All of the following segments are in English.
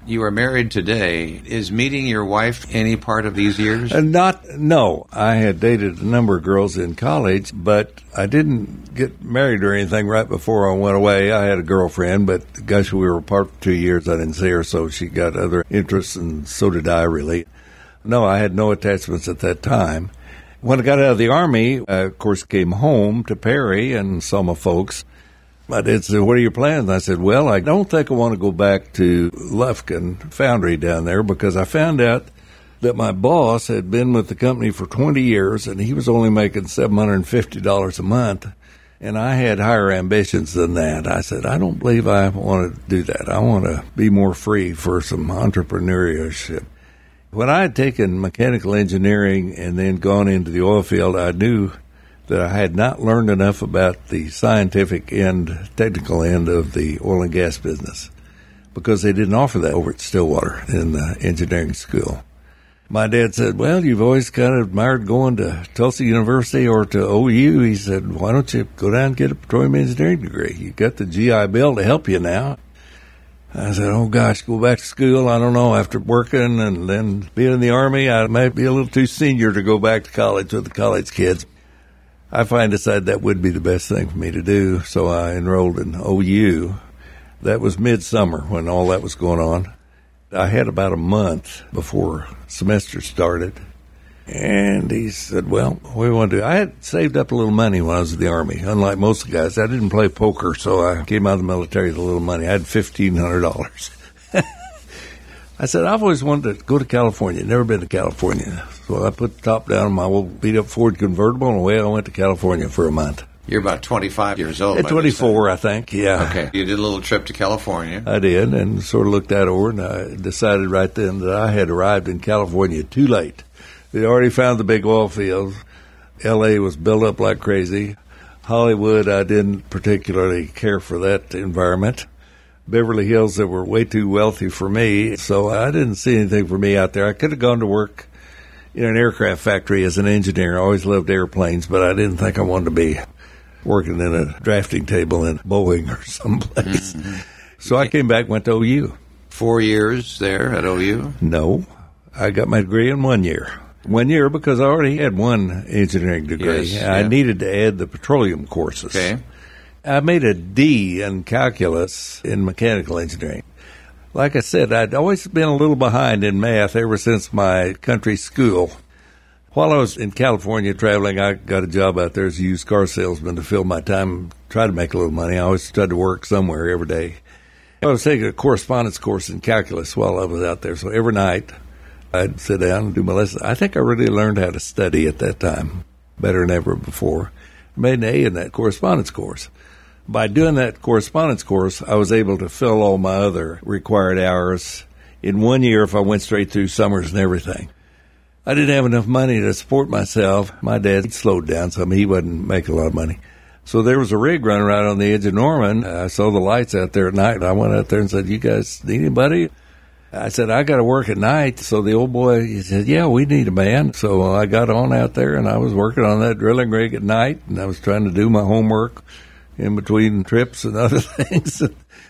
You are married today. Is meeting your wife any part of these years? No. I had dated a number of girls in college, but I didn't get married or anything right before I went away. I had a girlfriend, but gosh, we were apart for 2 years. I didn't see her, so she got other interests, and so did I, really. No, I had no attachments at that time. When I got out of the Army, I, of course, came home to Perry and saw my folks. My dad said, "What are your plans?" I said, "Well, I don't think I want to go back to Lufkin Foundry down there, because I found out that my boss had been with the company for 20 years, and he was only making $750 a month, and I had higher ambitions than that." I said, "I don't believe I want to do that. I want to be more free for some entrepreneurship." When I had taken mechanical engineering and then gone into the oil field, I knew that I had not learned enough about the scientific end, technical end of the oil and gas business, because they didn't offer that over at Stillwater in the engineering school. My dad said, "Well, you've always kind of admired going to Tulsa University or to OU." He said, "Why don't you go down and get a petroleum engineering degree? You got the GI Bill to help you now." I said, "Oh, gosh, go back to school. I don't know. After working and then being in the Army, I might be a little too senior to go back to college with the college kids." I finally decided that would be the best thing for me to do, so I enrolled in OU. That was midsummer when all that was going on. I had about a month before semester started, and he said, "Well, what do you want to do?" I had saved up a little money when I was in the Army. Unlike most of the guys, I didn't play poker, so I came out of the military with a little money. I had $1,500. I said, "I've always wanted to go to California. Never been to California." So I put the top down on my old beat-up Ford convertible, and away I went to California for a month. You're about 25 years old. At 24, I think, yeah. Okay. You did a little trip to California. I did, and sort of looked that over, and I decided right then that I had arrived in California too late. They already found the big oil fields. L.A. was built up like crazy. Hollywood, I didn't particularly care for that environment. Beverly Hills, they were way too wealthy for me, so I didn't see anything for me out there. I could have gone to work in an aircraft factory as an engineer. I always loved airplanes, but I didn't think I wanted to be working in a drafting table in Boeing or someplace. Mm-hmm. So I came back and went to OU. 4 years there at OU? No. I got my degree in 1 year. 1 year because I already had one engineering degree. Yes, I yeah. needed to add the petroleum courses. Okay. I made a D in calculus in mechanical engineering. Like I said, I'd always been a little behind in math ever since my country school. While I was in California traveling, I got a job out there as a used car salesman to fill my time, try to make a little money. I always tried to work somewhere every day. I was taking a correspondence course in calculus while I was out there, so every night I'd sit down and do my lesson. I think I really learned how to study at that time, better than ever before. I made an A in that correspondence course. By doing that correspondence course, I was able to fill all my other required hours in 1 year if I went straight through summers and everything. I didn't have enough money to support myself. My dad slowed down some. He wasn't making a lot of money. So there was a rig running right on the edge of Norman. I saw the lights out there at night. I went out there and said, "You guys need anybody?" I said, "I got to work at night." So the old boy, he said, "Yeah, we need a man." So I got on out there, and I was working on that drilling rig at night, and I was trying to do my homework in between trips and other things.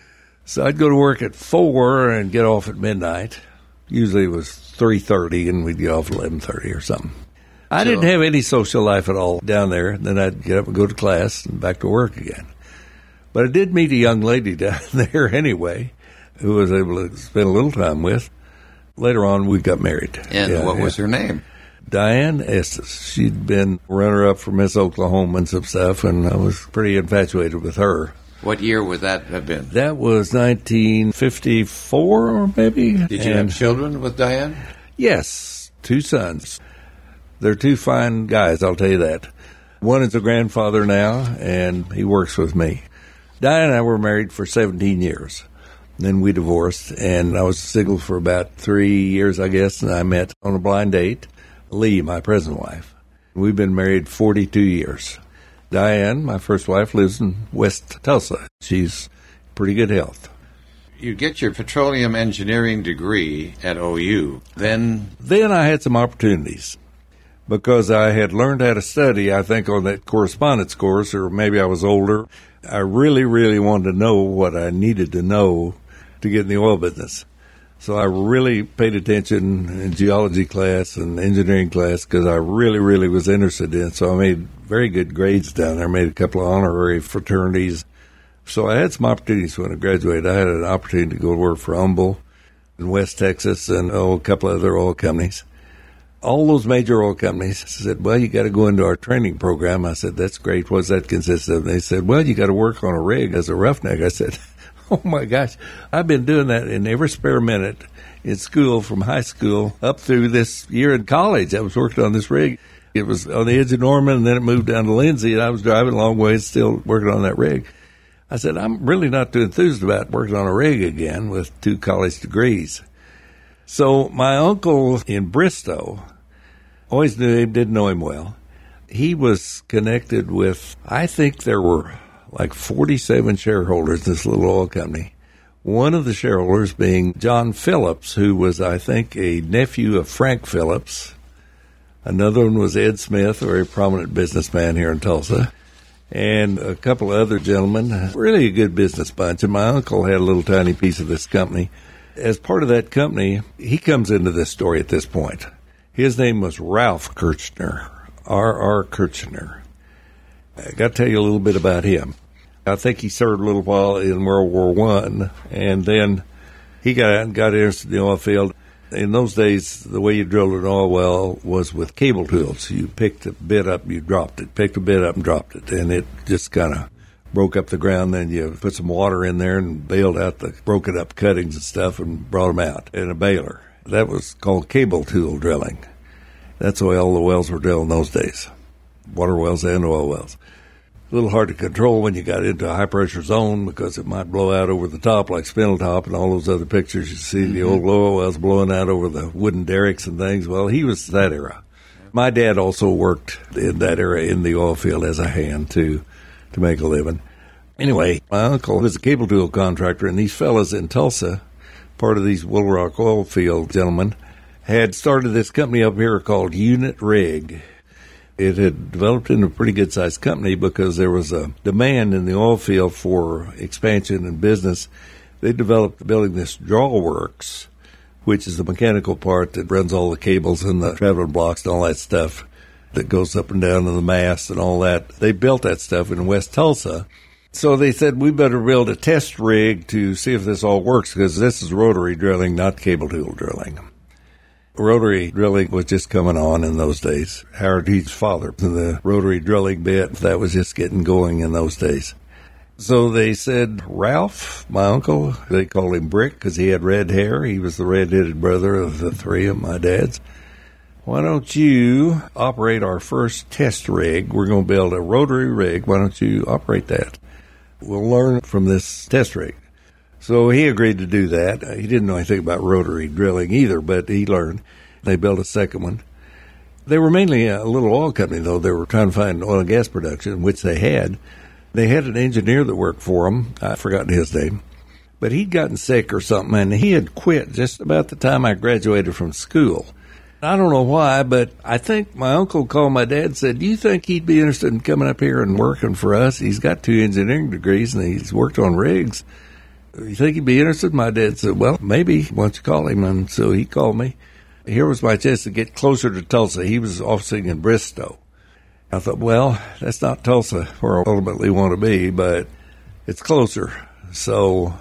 So I'd go to work at 4 and get off at midnight. Usually it was 3:30, and we'd get off at 11:30 or something. I didn't have any social life at all down there. Then I'd get up and go to class and back to work again. But I did meet a young lady down there anyway, who I was able to spend a little time with. Later on, we got married. And what was her name? Diane Estes. She'd been runner-up for Miss Oklahoma and some stuff, and I was pretty infatuated with her. What year would that have been? That was 1954, or maybe. Did you have children with Diane? Yes, 2 sons. They're 2 fine guys, I'll tell you that. One is a grandfather now, and he works with me. Diane and I were married for 17 years. Then we divorced, and I was single for about 3 years, I guess, and I met on a blind date Lee, my present wife. We've been married 42 years. Diane, my first wife, lives in West Tulsa. She's pretty good health. You get your petroleum engineering degree at OU. Then I had some opportunities because I had learned how to study, I think, on that correspondence course, or maybe I was older. I really, really wanted to know what I needed to know to get in the oil business. So I really paid attention in geology class and engineering class because I really, really was interested in it. So I made very good grades down there. I made a couple of honorary fraternities. So I had some opportunities when I graduated. I had an opportunity to go to work for Humble in West Texas and a couple of other oil companies. All those major oil companies said, well, you got to go into our training program. I said, that's great. What does that consist of? They said, well, you got to work on a rig as a roughneck. I said, oh, my gosh, I've been doing that in every spare minute in school from high school up through this year in college. I was working on this rig. It was on the edge of Norman, and then it moved down to Lindsay, and I was driving a long ways still working on that rig. I said, I'm really not too enthused about working on a rig again with 2 college degrees. So my uncle in Bristow, always knew him, didn't know him well. He was connected with, I think there were like 47 shareholders in this little oil company. One of the shareholders being John Phillips, who was, I think, a nephew of Frank Phillips. Another one was Ed Smith, a very prominent businessman here in Tulsa. And a couple of other gentlemen, really a good business bunch. And my uncle had a little tiny piece of this company. As part of that company, he comes into this story at this point. His name was Ralph Kirchner, R.R. Kirchner. I got to tell you a little bit about him. I think he served a little while in World War I, and then he got out and got interested in the oil field. In those days, the way you drilled an oil well was with cable tools. You picked a bit up, you dropped it, picked a bit up and dropped it, and it just kind of broke up the ground. Then you put some water in there and bailed out the broken up cuttings and stuff and brought them out in a baler. That was called cable tool drilling. That's the way all the wells were drilled in those days, water wells and oil wells. A little hard to control when you got into a high-pressure zone because it might blow out over the top like Spindletop and all those other pictures you see the old oil wells blowing out over the wooden derricks and things. Well, he was that era. My dad also worked in that era in the oil field as a hand to make a living. Anyway, my uncle was a cable tool contractor, and these fellas in Tulsa, part of these Willow Rock oil field gentlemen, had started this company up here called Unit Rig. It had developed into a pretty good-sized company because there was a demand in the oil field for expansion and business. They developed building this Drawworks, which is the mechanical part that runs all the cables and the traveling blocks and all that stuff that goes up and down to the mast and all that. They built that stuff in West Tulsa. So they said, we better build a test rig to see if this all works because this is rotary drilling, not cable tool drilling. Rotary drilling was just coming on in those days. Howard Heath's father in the rotary drilling bit, that was just getting going in those days. So they said, Ralph, my uncle, they called him Brick because he had red hair. He was the red-headed brother of the 3 of my dads. Why don't you operate our first test rig? We're going to build a rotary rig. Why don't you operate that? We'll learn from this test rig. So he agreed to do that. He didn't know anything about rotary drilling either, but he learned. They built a second one. They were mainly a little oil company, though. They were trying to find oil and gas production, which they had. They had an engineer that worked for them. I've forgotten his name. But he'd gotten sick or something, and he had quit just about the time I graduated from school. I don't know why, but I think my uncle called my dad and said, do you think he'd be interested in coming up here and working for us? He's got 2 engineering degrees, and he's worked on rigs. You think he'd be interested? My dad said, well, maybe. Why don't you call him? And so he called me. Here was my chance to get closer to Tulsa. He was officing in Bristow. I thought, well, that's not Tulsa where I ultimately want to be, but it's closer. So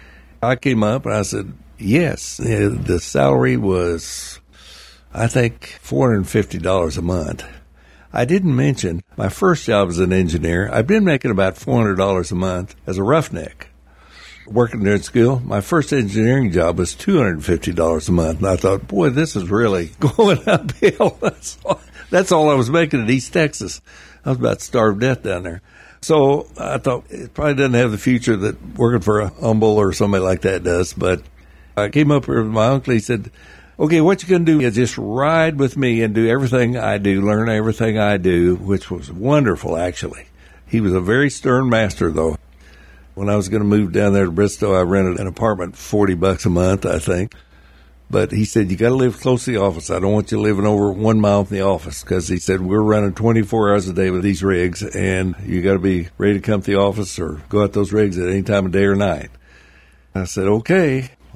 I came up and I said, yes. The salary was, I think, $450 a month. I didn't mention my first job as an engineer. I've been making about $400 a month as a roughneck. Working there at school, my first engineering job was $250 a month. And I thought, boy, this is really going uphill. That's all I was making in East Texas. I was about to starve to death down there. So I thought it probably doesn't have the future that working for a Humble or somebody like that does. But I came up here with my uncle. He said, okay, what you're going to do is just ride with me and do everything I do, learn everything I do, which was wonderful, actually. He was a very stern master, though. When I was going to move down there to Bristow, I rented an apartment for $40 a month, I think. But he said, you got to live close to the office. I don't want you living over 1 mile from the office because he said, we're running 24 hours a day with these rigs and you got to be ready to come to the office or go out those rigs at any time of day or night. I said, okay.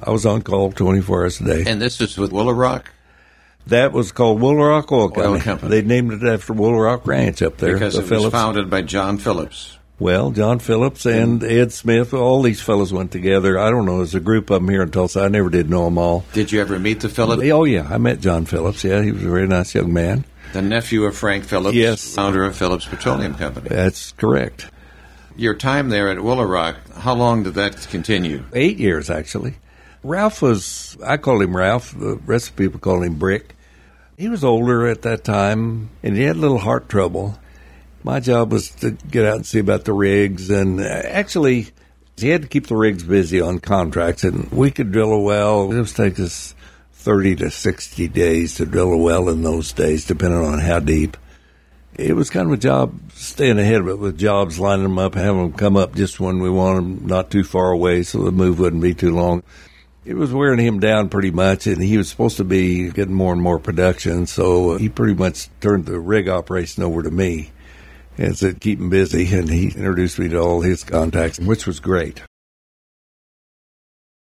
I was on call 24 hours a day. And this is with Woolaroc? That was called Woolaroc Oil Company. They named it after Woolaroc Ranch up there. Because it was founded by John Phillips. Well, John Phillips and Ed Smith, all these fellows went together. I don't know, there's a group of them here in Tulsa. I never did know them all. Did you ever meet the Phillips? Oh, yeah, I met John Phillips. Yeah, he was a very nice young man. The nephew of Frank Phillips, yes, founder of Phillips Petroleum Company. That's correct. Your time there at Woolaroc, how long did that continue? 8 years, actually. Ralph was, I called him Ralph. The rest of the people called him Brick. He was older at that time, and he had a little heart trouble. My job was to get out and see about the rigs, and actually, he had to keep the rigs busy on contracts, and we could drill a well. It would take us 30 to 60 days to drill a well in those days, depending on how deep. It was kind of a job staying ahead of it with jobs, lining them up, having them come up just when we want them, not too far away, so the move wouldn't be too long. It was wearing him down pretty much, and he was supposed to be getting more and more production, so he pretty much turned the rig operation over to me and said, keep him busy, and he introduced me to all his contacts, which was great.